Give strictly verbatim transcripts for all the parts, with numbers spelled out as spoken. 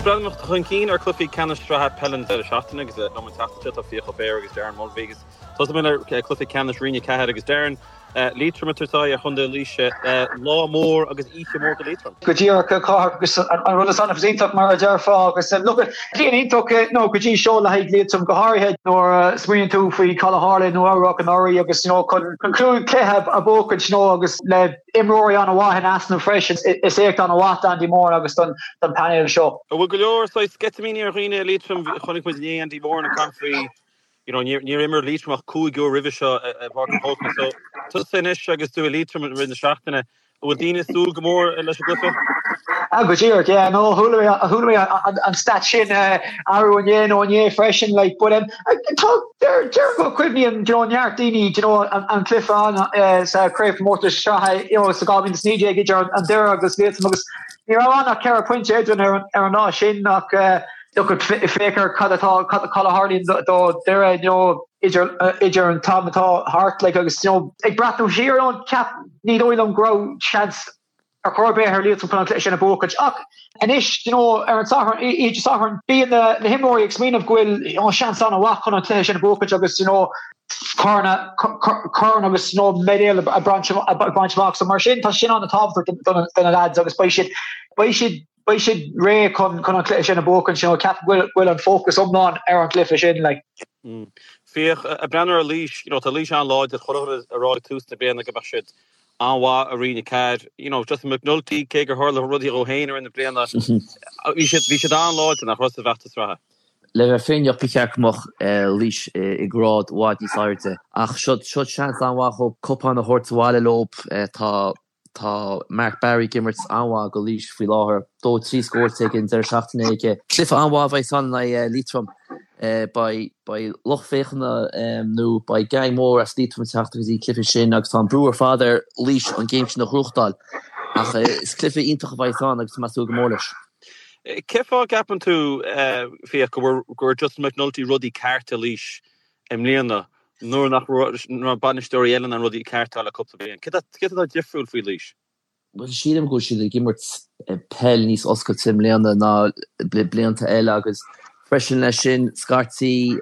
brand nog chun cín ar clufií canistrathe pellan ar seachtainna agus nó tata fiocha béir agus dearn mór vígus. Tá mé clufií canis rinne cehead agus dearn lítramatá a chunda líise lá mór agus íe mór go lítra. Go dtíar go cá agus an rud sanna fsíntaach mar a dearfá agus lu líon ítach nó go dtí seo le haid lítum go háirhead nó smuoinn tú faoi Calaharla nó áireach an áirí agus chun clúd céheb a bócaid nó agus le imróí an bhhain asna freis is écht an bhhat an dí mór agus don panel seo. Bhfuil go leor so sketamíní ar riine lítrum chunig mu ní an dí mór na country. You know, near near immer lítrumach cúig go rivisha a bar hóna so tu sin is agus tú a lítrum rin na seachtainna bhfuil daoine súil go mór leis a glufa? Ah, go dtíar, yeah, no, thula mé an stat sin áú an dhéana ó an dhéana freisin, like, but um, they're go cuimhní an neart daoine, you know, an clifa an sa craibh mórta strathe, you know, sa gábhín sníide idir an deire agus léitum agus ní raibh nach cear a pointe éidirn ar an ná sin nach look at faker cut it all cut the color hardly though there you know idir idir and Tom at all heart like agus you know ag brat no here on cap need oil on grow chance or corbe her little pronunciation a book ach and ish you know Aaron saw her he just saw her being the the himori explain of gwil on chance on a walk pronunciation a book agus you know corna corna agus you know medial a branch of a branch of box so marchin ta shin on the top than than lads agus by shit by shit But should Ray con con cliff in a book and show cap will will and focus on non Aaron Cliff in like mm. Fear a brenner a leash, you know, to leash on Lord, the Chorah a rod tooth to be in like a bashit. Anwa arena card, you know, just McNulty, Kager Hurl, Ruddy O'Hainer in the plane that we should we should on Lord and across the Vatasra. Le fin your pick moch leash a grad what decided. Ach shot shot chance anwa ho cup on the horse wall loop ta Tá Mark Barry Gimmerts anwa go líis fi láhar dó trí scóir in der seachtainna ige cliff anwa bheith san na lítrum by by lochféchna nó by gang mór as lítrum seachtainna í cliffe sin agus tá brewer father líis an game sin nach Ruchdal ach is cliffe intach bheith san agus masú go mórlis. Cefa gapan tú fi go gur just McNulty ruddy carta líis im léana Nor nach nor banistóí ellen an rudí cartal a cupta blian. Ke get a differúil fao líis? Well sílim go si gimmert pell níos osca tim leanna ná blianta eile agus freisin lei sin scartí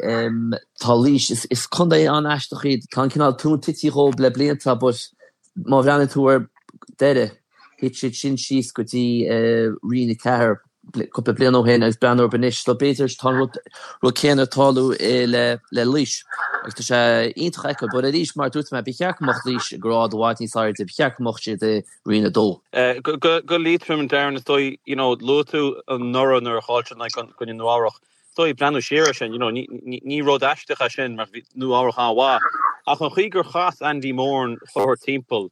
tá líis is chunda an eisteachí tá cinál tún tití ró le blianta but má bhreanna túair deire hit si sin síos gotí riine cethir couple blian ó hen agus brean or benis so beter tan ru céanna talú le le líis agus tá sé intach but a líis mar dút me becheach mocht líis grad whiting side de becheach mocht de rina dó go go lítrum an down is dói you know lotu an nora nar halten like kun in noarach dói brand séir sin you know ní ní rod asteach sin mar nu áach an wa ach an chigur gas Andy Moore for timpel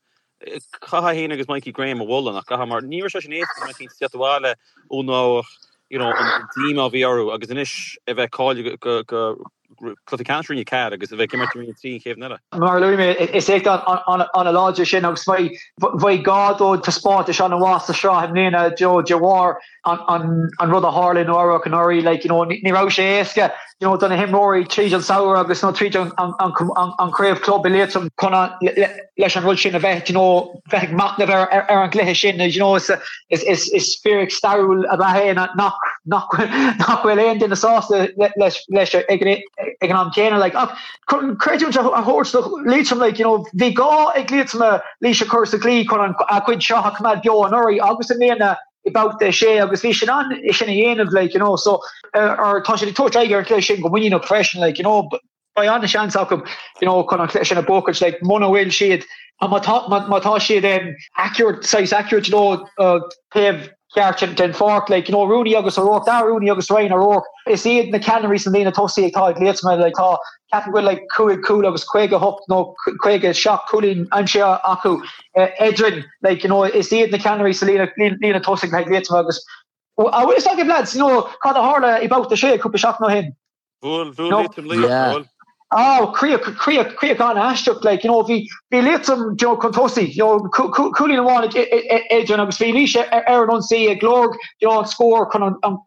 Caha hen agus Mikey Graham a Wollen ach caha mar ní se sin éit me siatwale ó ná you know an team of Viaru agus inis e bheith call go go clutty country you cad agus e bheith gimmer three three cave nella Mar Louis is écht on on on a larger shin agus vai vai god o to spot is on a was the shot him nena Joe Jawar on on on Rudder Harlan or Canary like you know ni ra eske you know done him Rory Cheese and Sour agus no treat on on on on Crave Club billet some kona leis an rulshin event you know veg mat never er an glihe shin you know is is is is spheric starul about not knock knock knock well end in the sauce leis leis ag an céine like ach creative a horse lead some like you know vi go ag lead some leisha curse glee kon a quid shot come bio an ori agus in about the she agus vi an is in a of like you know so uh, or touch the touch tiger go winning up fresh like you know but by on the chance come you know kon in a book like mono will shade and my top my my she then accurate size accurate you know uh pave Carchin den fork like you know Rooney agus O'Rourke that Rooney agus Ryan O'Rourke is he in the can recently in a tossy tag late man like oh Captain will like cool cool agus Quega hook no Quega shock cooling I'm sure Aku uh, Edrin like you know is he in the can recently in a tossy tag late agus I will say lads you know caught the harla about the shake could be shock no him full full yeah Oh, Crea, Crea, Crea gone Ashtuk, like, you know, if he, he let some, you know, Contosi, you know, cooling and one, Adrian, agus Felicia, Aaron on say, a Glorg, you know, score, con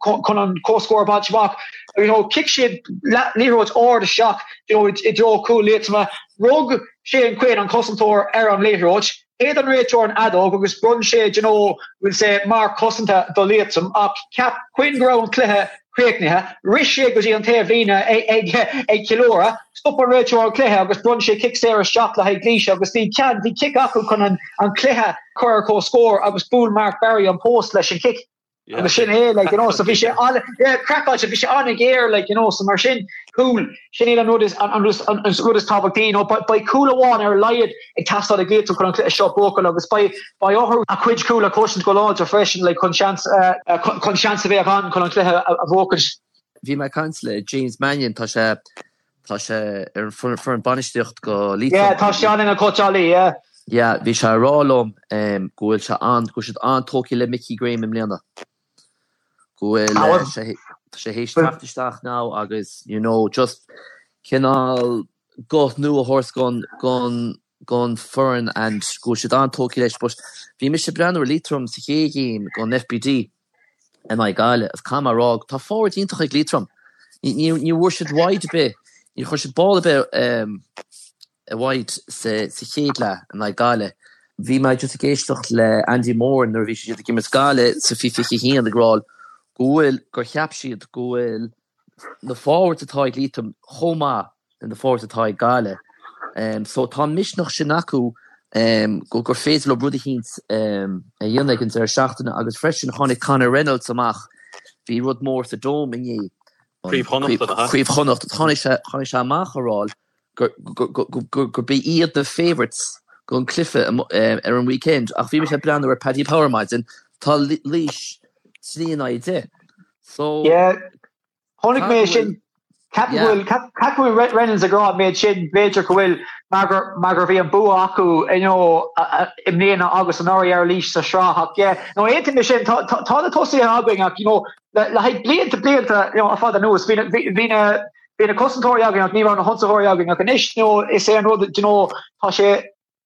on co-score, batch back, you know, kick shit, Leroy's or the shock, you know, it's all cool, let some, Rogue, Shane Quaid on custom tour, Aaron Leroy, Aidan Rachel and Adog agus brunche, you know, we'll say Mark Cossanta Doliatum up cap Queen Ground Clehe Creekneha, Rishi goes on Tavina a Kilora, stop on Rachel Clehe, agus brunche kick Sarah shot like Gleisha, agus the can the kick up on Clehe Corrico score, agus Bull Mark Barry on post slash and kick. Yeah. And shin here, like you know, so fish on, yeah, crack out, fish on a gear, like you know, some are shin cool. Shin, I know this, and just as good as topic, you know, but by cooler one or lied, it cast out a gate to come a shot broken. Agus by by all a quid cooler cushion go on to fresh and like conscience, uh, conscience of a con, con a vocals. Vi my counsellor James Mannion, Tasha, Tasha, er for for an banisticht go. Yeah, Tasha in a coach Ali, yeah. Yeah, vi shall roll um, um, go will shall on, go should on talkie le Mickey Graham in Leona. Go will she he staff now agus you know just can all go new a horse gone gone gone fern and go should on talkie le but vi Mister Brand or litrum se game gone F B D and my gale as camarog ta forward into like litrum you you worship wide be you worship ball a bit um a wide se se hédla and my gale vi my just gestocht le Andy Moore and der vi je gimme skale so fi fi hi in the grall goel go chapshied goel the forward to tie litum homa and the forward to tie gale um so Tom mish noch shinaku um go go faislo brudi hins um a yunnig in der schachten agus freshen honig Conor Reynolds amach vi rud more the dome in ye Creef honocht Creef honocht honig honig amach roll go go go go go be eat the favorites go on Cliffe um er an weekend ach vi mich plan er Paddy Power miles and tal leash Snean idea. So yeah, Honig made shin. Captain will Captain will Reynolds a grad made shin. Major will Margaret Margaret and Buaku. You know, Imnian August and Ori Arlish sa Shah. Yeah, no, anything shin. Ta ta ta the tosi arguing. You know, like bleed to bleed to. You know, I thought the news. Been been a been a custom tori arguing. Never on a hunter tori arguing. Like nish. You know, is saying know that you know. Tashe.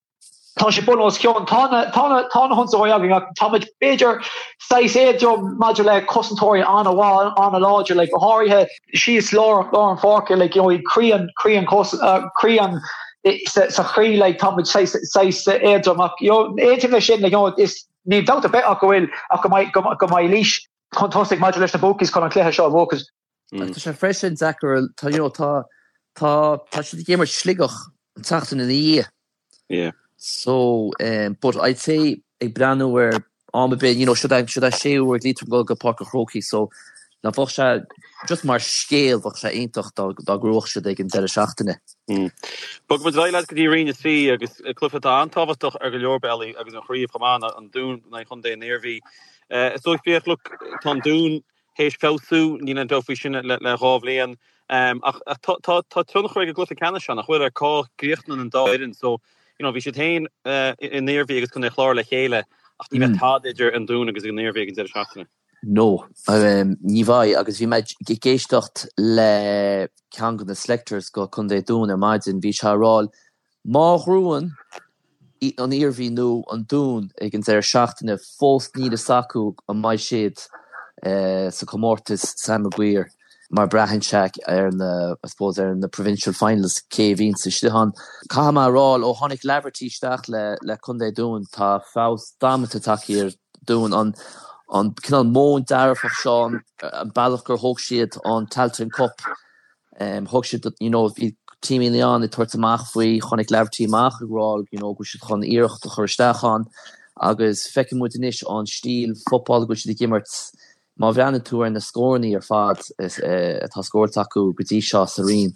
Tashe Bonos Kyon Tana Tana Tana Hunter Hoyaging Thomas Major say say Joe Module custom tori on a wall on a larger like Hori had she's Laura Lauren Forker like you know Korean Korean custom uh Korean it's a free like Thomas say say say you know anything shit like you know it's need doubt a bit I go in I go my go my leash fantastic modulation the book is kind of clear show workers it's a fresh and Zachary you know ta ta touch the gamer schligach and tachten in the year yeah. So, um, but I'd say a brand new where on a bit, you know, should I should I share where lead from go go Parker Crocky? So, na vocha just maar scale vocha eintoch da da groch should they can tell shachtene. Hmm. But with I like the arena see agus Clifford an tavas doch er your belly agus an free from an an doen na hunde nervi. Uh, so if you look ton doen heis felsu ni na dofishin le le rovlean. Um, ach ta ta ta tunch reg gluffe canishan ach whether call grichten and da so. You know, we should hain uh, in neerwegens kunnen klaar le gele. Ach die met hadiger en doen agus in neerwegens in de schachten. No, um, ni vai agus vi met gegestocht le kangen de selectors go kon de doen er maidin vi charol ma ruin eat on ear vi no an doen igen der schachten false need saku on my shit uh, so comortis Sam Guir. Maar Brahan Shack er in the, I suppose er in the provincial finals K V so shtihan Kama Roll o Honig Laverty stach le le kunde doen ta Faust damet attack hier doen on on kan Moon Darragh for Sean and Ballocker Hogsheed on Talton Cup um Hogsheed you know the team in the on the tortamach fui Honig Laverty mach roll you know go should kon eerch to gerstachan agus fekke mutinish on steel football go should gimmert Ma bhreanna tú ar na scóirnaí ar fad is tá scóir taú gotí seo sarín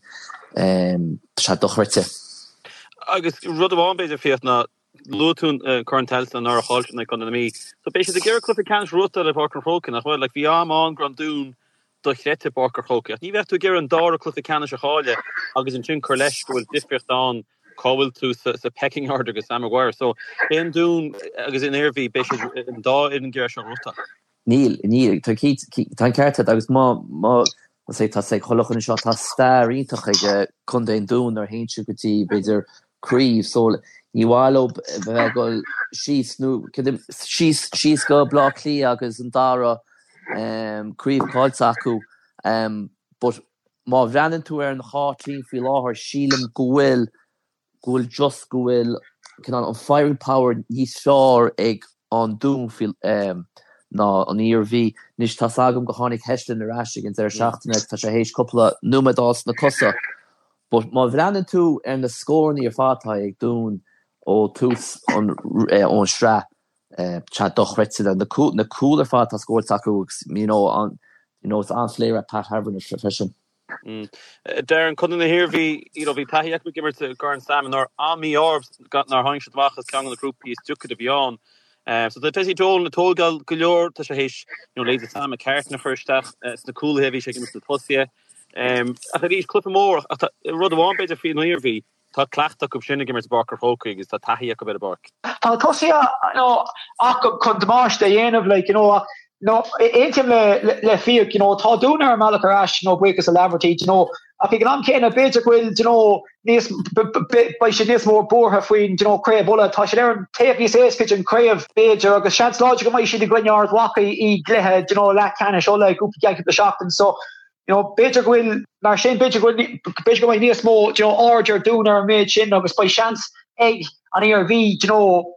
se dochreite. Agus rud amháin beidir fiat na luún chuintelta an ar háiltin na economí. So béisi de ggéir clufa can ruta le Parker Crokin nach bhfuil le bhí amán grandún dochreite Parker Crokin. Ní bheith tú ggéir an dára clufa can a cháile agus an tún chu leis go bhfuil difriocht an cábhfuil tú sa pecking order agus sam Maguire. So ben dún agus in éirhí béisi an dá in ggéir se ruta. Neil, Neil, tá tá ceartad agus má má sé tá sé cholochan seo tá star ítach ag chundéin dún ar héintse gotí beidir críomh so níháil bheith go síos nó síos síos go blá clí agus an dára críomh cáilte acu but má bhreanann tú ar an chátlín faoi láthair sílim go bhfuil go bhfuil just go bhfuil kin an firing power níos fear ag an dúnfil um, ná an E R V níos tá agam go hánig hechten a rasig in ar seachtainna tá sé hééis coppla numadás na cosa. But má bhrennen tú ar na scóirní ar fátá ag dún ó tús an ón sra cha dochretsil an na cooler fátá scóir takeúgus, you know, an you know, it's anfléir a Pat Harvin profession. Mm. Uh, Darren, couldn't hear vi, you know, vi tahiak we gimmer to Garn Salmon or Ami Orbs got in our Heinz Wachas Kang the group piece took it beyond. Uh, so the Tessie Joel and the Tolgal Galore Tashahish, you know, ladies Sam McCarthy in the first half, uh, it's the cool heavy shaking Mister Pusia. Um, I think he's clipping more. I thought rather one page of feel near vi. Tá clachta go sinna gimmers Barker Hoking is that tahiak a bit of bark. Tá Pusia, you know, ach kon demash the end of like, you know, no, eintim le le fiak, you know, tá dúnar malachar ash, you know, buikas a laverty, you know, I think I'm kind of bit will, you know, nis by she nis more bore her fwin, you know, crave bulla, tá she there take these ace kitchen crave beja, agus chance logical mai she the gwynyard waka I glehe, you know, la can show like up the shop and so, you know, beja will, mar shin beja will, beja mai nis more, you know, order dúnar made shin, agus by chance egg an E R V, you know,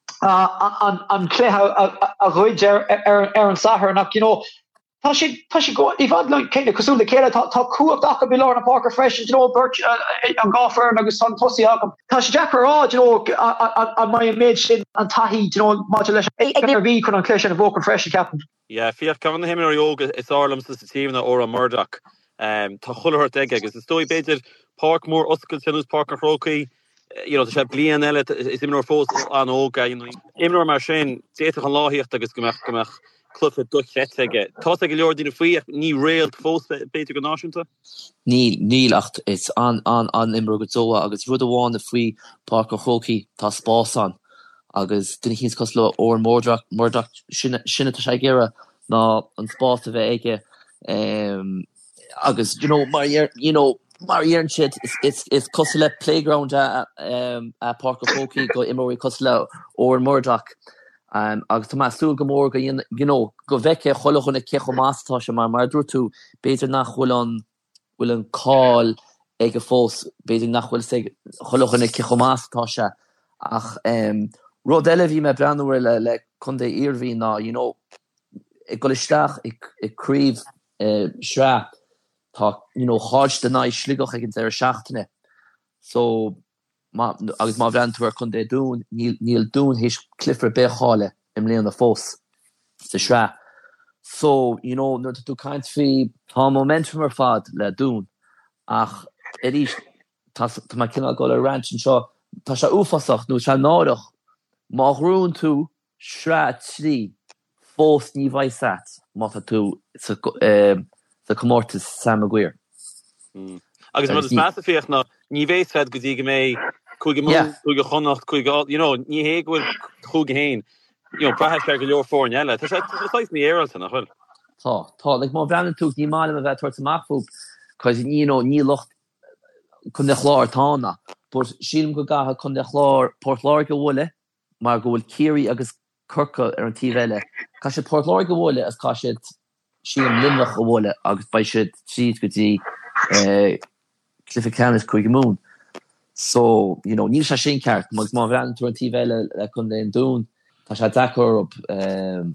Uh, an an cléha a roid er er er an sahar nach, you know, tá she tá she go if I'd like kind of cosú le céile tá tá cú of dacha bilor na Parker fresh, you know, birch an golfer agus son pussy agam tá she jack her you know, an my image an tahi, you know, modulation er vi kun an cléisi an vocal fresh captain. Yeah, fiach kavan him or yoga it's Arlam's the team na Ora Murdoch. Um tá chuller her deg agus the story better Parkmore Oscar Sinus Parker Rocky. You know, the shab blian elle is immer fós an óga, you know. Immer mar sin déach an láhíocht agus gomach gomach cluffe duchrettige. Tá ag leor dine fui ní réalt fós beter go náisiúnta? Níl níl acht is an an an immer go zoa agus rud aháin a fui Parker Hoki tá spás an agus dine hís cos le or Murdoch Murdoch sinne sinne tá gera ná an spás a bheith ige um agus you know mar you know Mar shit is it's it's Cosle playground at um at Parker Hoki go imori Cosle or Murdoch um agus Thomas Sul Gomorga you know go veke cholochone kecho mastá mar mar dru tú beter nach holon will an call ige fós beter nach will seg cholochone kecho mastá ach um rodelle vi me brandwer le le kunde irvi na you know ik golistach ik ik kriv uh shra tá you know hard den night sligoch ag der seachtainine so ma agus má brentuair chun dé dún níl dún hís cliffar béáile im léon na fós sa sra so you know nu tú kaint fi tá momentum ar fad le dún ach éis tá ma cinna go le ranch seo tá se úfasach nó se nádach má rún tú sra trí fós ní bhaisat má tú sa the commortis Sam Maguire. Mm. Agus mar is massive fiach na ní veis fed godig me kuige mo kuige chonacht kuige you know ní he go kuige hein you know perhaps per go for nella ta size me error na well tá tá like mo brand tú ní mal me vet towards mafú cause you know ní locht kun de chlár tána but sílim go gaha kun de chlár Portlár go wole mar go Kiri agus Kirka ar an tivelle ka se Portlár go wole as ka se she am limnach a wole agus by shit she could see uh Clifford Canis quick moon so you know níl sin cart mag má ran to T V le kun den doen tá se dakor op um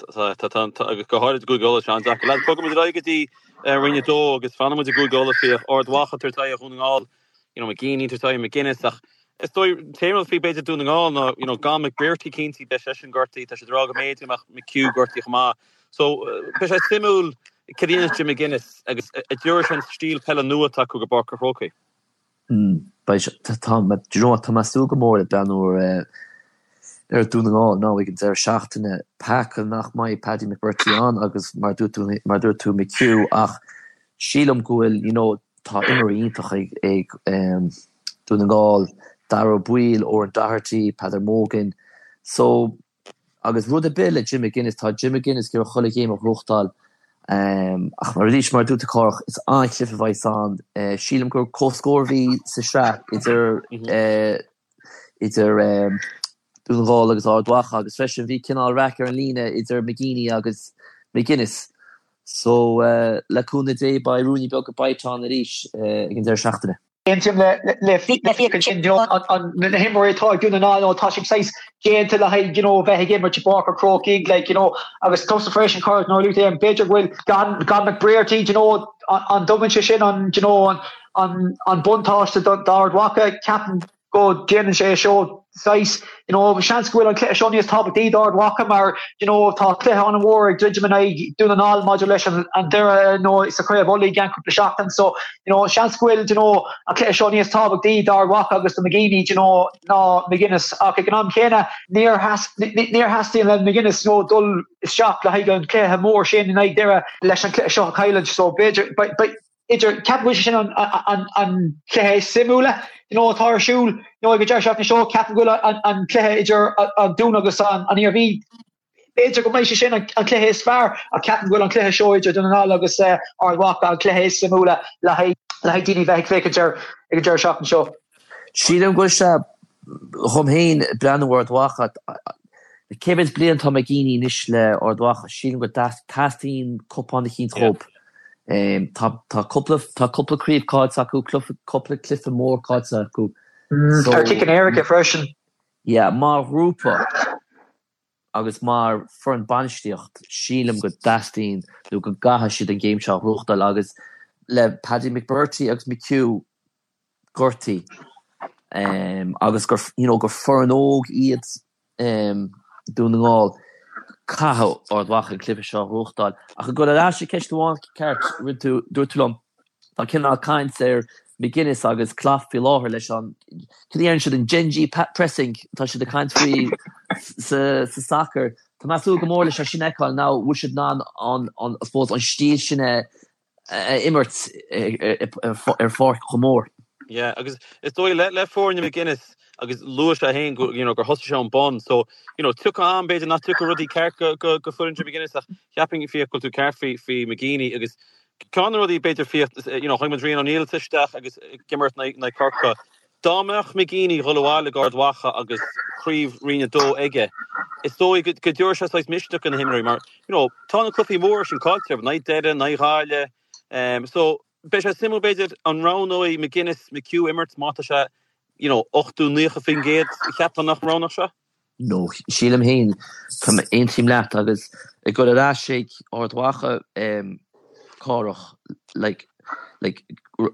go hard go go chance la pro gotí rinne do agus fan a go go fi or wacha ter ta running all you know McGean ter McGuinness ach is stoi table fi beter doing all no you know ga McBerty Keenty be session gorty ta se drag me ach McQ gorty ma so pe simul Cadina Jim McGuinness agus a Eurasian steel pella nua ta go Barker Hoki mm by Tom but you know Thomas Gomorga dan or uh er doen all no we can there schachtene pack nach mai Paddy McBerty on agus mar do to mar do to McQ ach Sheilum goel you know ta immerí toch ag um doen all Darrow Buil or Doherty Padder Morgan so agus rud a bill Jim McGuinness tá Jim McGuinness gur cholle game of Rochtal um ach mar ríis mar dúta corch is an cliffe vais an uh, sílim gur cóscóirhí sa sra idir uh, idir um, dúnráil agus ardwacha agus fresin bhí cinál racker an lína idir McGeany agus McGuinness so uh, leúna dé ba Rooney beg a baitán a ríis uh, gin der seachtainine Intim le le fi le fi can you know on on him where he talk doing an all touch him says gain to the you know ve again with Barker croaking like you know I was close to fresh and card no Luther and Bejer will gone gone McBrearty you know on on Dublin shin on you know on on on Buntosh to Dard Waka Captain go Jane and Shay show size you know chance go on Clash on his top of D Dard Waka or you know talk Clash on a war judgment I doing an all modulation and there uh, no it's a crab only gang couple shot and so you know chance go you know a Clash on his top of D Dard Waka August McGeaney you know no McGuinness okay can Kenna near has near Hasty and McGuinness no dull shot like and Clash more Shane and I there Lesh and Clash on Highland so big but but Idir cap vision on on on Clay Simula, you know, Tar Shul, you know, I get shot in show cap go on on Clay Idir on Dunagus on on E R V. Idir go mai shin on Clay is far a cap go on Clay show Idir done all agus uh or walk on Clay Simula la hay la hay dini ve fake Idir Idir shot in show. Sheelam go sha hom hein Brandward wachat the Kevin Blian Tomagini nishle or wachat Sheelam go tasting cup on the Keen hope. Um, tá tá couple of tá couple of creep cards acu couple of Cliff and more cards acu. So taking Eric freshen. Yeah, mar Rupa. Agus mar for an banstiocht. Sheelam go dastin. Lu go gaha shit a game shot ruchtal agus le Paddy McBurty agus McHugh Gurty. Um, agus go you know go for an og iad um doing all. Caho or wacha cliffe shaw ruchdal. I could go to Rashi catch the one cart with to do to lum. I cannot kind there McGuinness agus cloth below leis on Kilian should in Genji pat pressing touch the kind free sa soccer. Tomasu Gamor leis Shinekal now we should non on on I suppose on steel shine immert er for Gamor. Yeah, agus it's doing let let for in McGuinness. Agus Lewis a hain go you know go hustle on bond so you know took on bait not took a ruddy car go go go for in beginning so yapping vehicle to car fi fi McGeaney agus can ruddy better fi you know Hyman Drean O'Neill tistach agus gimmert na na Kirka Domach McGeaney rolwale guard wacha agus Creve Rena do ege it's so good good your shots like Mishtuk and Henry Mark you know ton of Cliffy Moore and culture night dead and night hale um so better similar baited on Rownoi McGuinness McHugh Emmerts Matasha you know, ochtu nege fingeert, ik heb er nog Ronach zo? No, Sheelam heen, from een team left, agus, ik go to that shake, or het wache, um, Korach, like, like,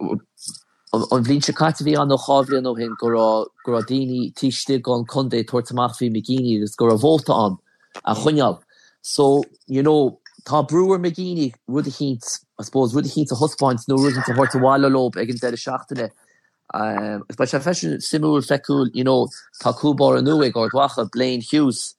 on vlientje katvi aan nog havli nog heen, gora, gora dini, tishtig on konde, tortamach fi McGeaney, dus gora volta on, a chunjal. So, you know, ta Brewer McGeaney, Rudy Heats, I suppose, Rudy Heats a huspoints, no Rudy to horta wala lob, egin dele shachtene. Um, but a fashion similar fekul, you know, Takubar and Newig or Dwacha, Blaine Hughes,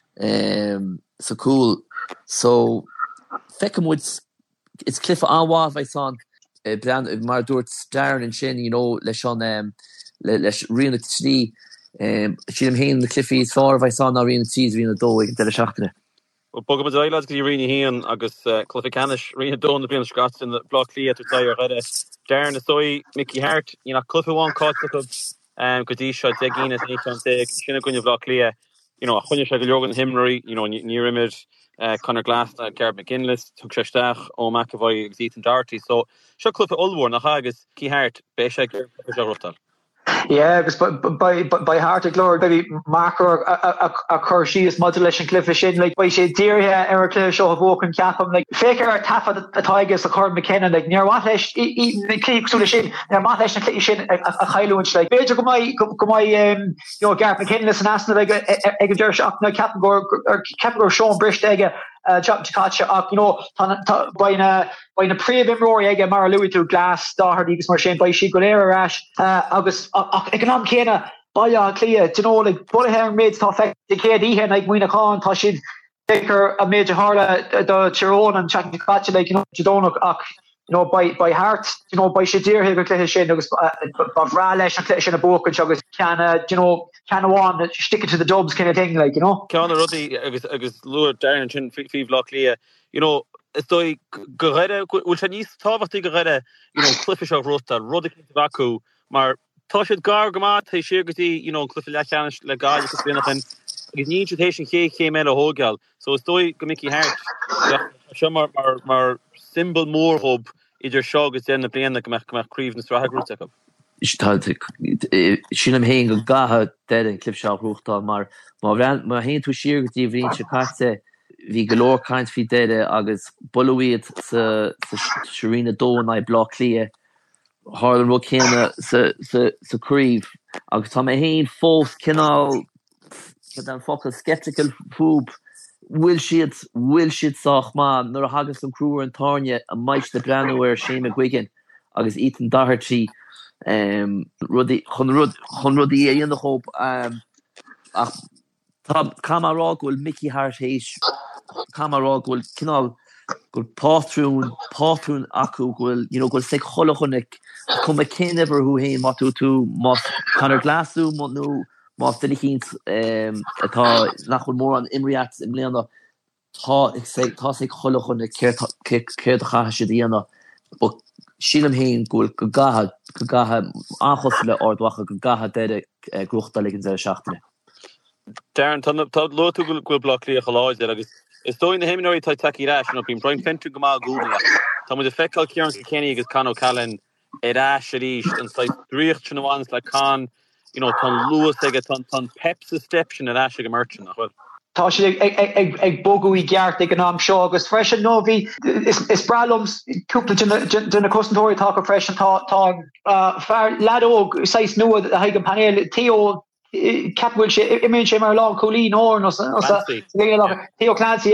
um, so cool. So, Feckham would, it's Cliff Anwa, if I saw, uh, Brand, Mardurt, Darren and Shin, you know, Leshon, um, Lesh, Rina Tshni, um, Shilem Hain, the Cliffy's far, if I saw now Rina Tshis, Rina Doig, and Teleshachne. Well, Bogam the lads can Rina Hain, August, uh, Cliffy Canish, Rina Don, the Brian Scots, and the Block Clea to Tire Rede. Darren Asoy, Mickey Hart, you know, Cliffy one caught the club, um, Kadisha, Degin, as Nathan Deg, Shinnagunya Block Clea, you know, Hunya Shagalogan Himmery, you know, near image, uh, Connor Glass, uh, Garrett McGinless, Tuck Shastach, O McAvoy, Ethan Darty. So, Shug Cliffy Ulwar, Nahagas, Key Hart, Beshag, Ruftal. Yeah, because by by by heart of glory, maybe marker a a a Corsius modulation cliff shin like by she dear here Eric Clare show of walking cap him like faker tap at the tigers the Cord McKenna like near what eating the click so the shin near what each click shin a high lunch like better go my go my um you know Gareth McKenna listen asking like a a Josh up no cap go or cap go Sean Brish ege uh chop to catch up you know by na by na pre bim rory ege Mara Louis to glass star he was more shin by she go there rash uh August economic Kenna by uh clear you know like what hair made stuff the kid he had like Wina Khan Tashid take her a major harla the Chiron and chatting to catch like you know you don't look you know by by heart you know by Shadir here clear shin August but Raleigh and clear shin a book and August can you know can one stick it to the dubs kind of thing like you know can Ruddy August August Lord Darren Chin Fee Block Clear you know estoy gerede will Chinese tavati gerede you know Cliffish of Rota Ruddy Vaku maar Toshid gar gamat he shirgati you know Cliffy Lachanish le guy just been nothing his new invitation he came in a whole gal so estoy gomiki heart shamar mar mar symbol more hub either shog is in the plan like Mac Mac Creve and Strahag Root up sin am héin go gatha de an clipseo ruchtá mar mar hen tú sir gotí bhrín se caite hí golóir kaint fi deide agus bolíad sa Sharina dó na blá lia Harlan ru chéine saríomh agus tá mé héin fós cinál an focail skeptical fúb Will siad will siad soch ma nor a hagus an cruúr an tarne a meist de brenuir séime gwigin agus Ethan Doherty um, rudi chun rud chun rudi é in hoop um, ach Camará goil Mickey Hart héis Camará goil kinál goil pátrún pátrún acu goil you know goil se cholachonnig kom me ken ever hu hé mat tú mat kann er glasú mat no Mas den ik eens atá nach mór an imreact im léana tá ik sé tá sé choch an céir cha sé díana sílam héin goil go gaha go gaha anchosle ordwacha go gaha deide grochtdaligin se seachtainine. Darren tá lo go blog lí choláid agus is dó in himirí tá take ra op bín brein fentu go má gúla Tá mu de feáil cearn sa Kenny agus Can O'Callaghan é rá sé ríist an sa dríocht sinháins le can you know ton Lewis ag ton ton Pepsi steps in a ashe merchant nach well tá sé ag ag boguí geart ag an am seo agus fresh no vi is is bralums couple den costentori talk of fresh tá tá far ladog seis nu a hagen panel Theo Capwil sé image sé mar long Colleen Horn or Theo Clancy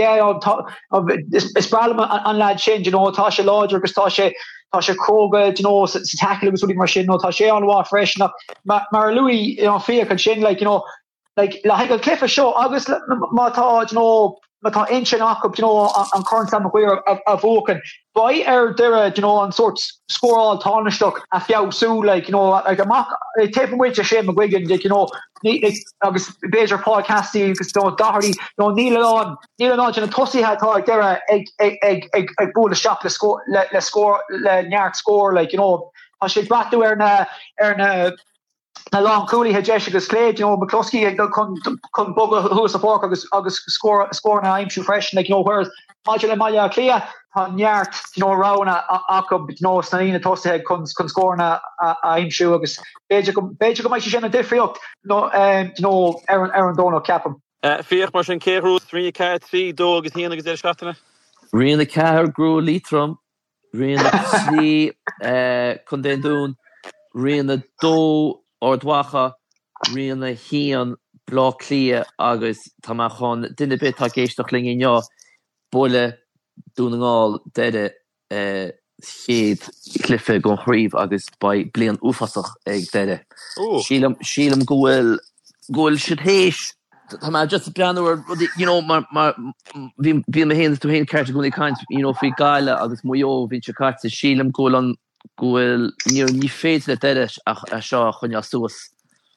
is bralum an lad sin you know tá sé larger agus tá sé Tá sé croga you know sa tackle was mar sin no tá sé an wa fresh na mar Louis you know fe kan sin like you know like like a cliff show agus ma tá you know ma tá ancient up you know an current sam where of Oaken by er there you know on sorts score all tarnished a few so like you know like a mock tape away to shame McGuigan like you know agus Bejer podcasting because no Doherty no Neil on Neil on and Tussie had thought there egg egg egg egg egg bull shop the score let score le Nyark score like you know I should back to er na er na na long coolly had Jessica Slade you know McCluskey couldn't couldn't bug who's the fork agus agus score score now I'm too fresh like you know whereas Module Maya clear on Nyark you know round a akub you know Stanina Tussie can can score na I'm sure agus Bejer Bejer go mai sin different no um you know Aaron Aaron Dono cap him uh Fiach mar sin Keru three cat three dog is hier agus er schaftene Rian the car grew litrum Rian the uh condendun Rian the do ordwacha Rian the hian blá clia agus tamachon dinne bit tá géisteach lingin ja bole dúnaáil deide uh chéad cliffe gon chríomh agus ba blian úfasach ag deide. Sílam sílam gohfuil gohfuil siad héis tá má just breanúir you know mar mar bhí me héana tú héin ceart gúnaí caint you know fao gaile agus muo bhín se carta sílam gohfuil an gohfuil níor ní féit le deide a seo chunne suas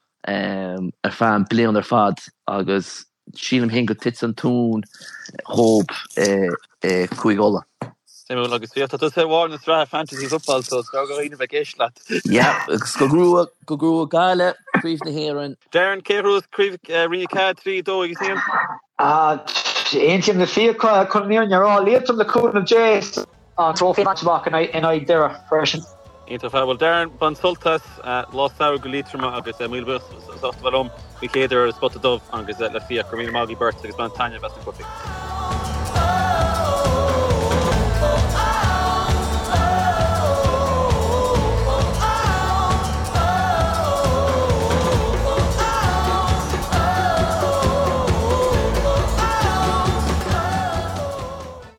um, ar fan blian ar fad agus sílam hén go tit an tún hóp chuigóla. agus vi sé war na fantasy football so go ine vegeislat. Ja, go grú go grú gaile príomh na héan. Darren Keru críomh ri cad trí dó agus him. Ah, eintim na fi chun níor rá létum le cún of Jays an trophy matchbach in in ag dera version. Inta fabul Darren ban sultas los saur golítrama agus mil bus softvalom vi chéidir spot dov agus le fi a mí magi burt agus ban tanya best coffee.